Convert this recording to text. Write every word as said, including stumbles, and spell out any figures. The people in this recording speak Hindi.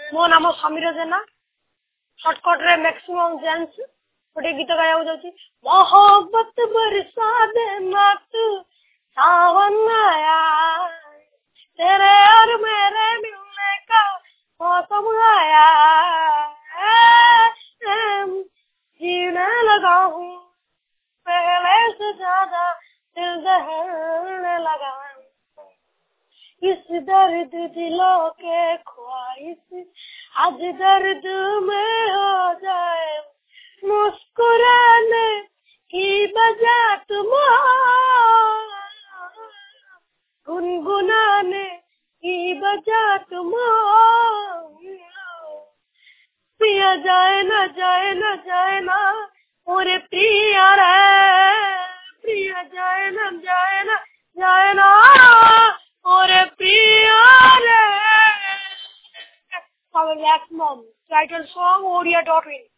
मो नाम समीर जेना शॉर्टकट रे मैक्सिमम जेंस गोटे गीत गाया जाउची मोहब्बत बरसा दे मत सावन आया तेरे और मेरे मिलने का मौसम आया जीने लगा हूँ पहले से ज्यादा दिल दहलने लगा इस दर्द दिलों के ख्वाहिश आज दर्द में हो जाए मुस्कुराने की बजाय तुम गुनगुनाने की बजाय तुम पिया जाए ना जाए ना जाए ना और प्रिया रे प्रिया जाए ना जाए ना जाए ना और प्रिया रे। Our next mom title song Odia dot in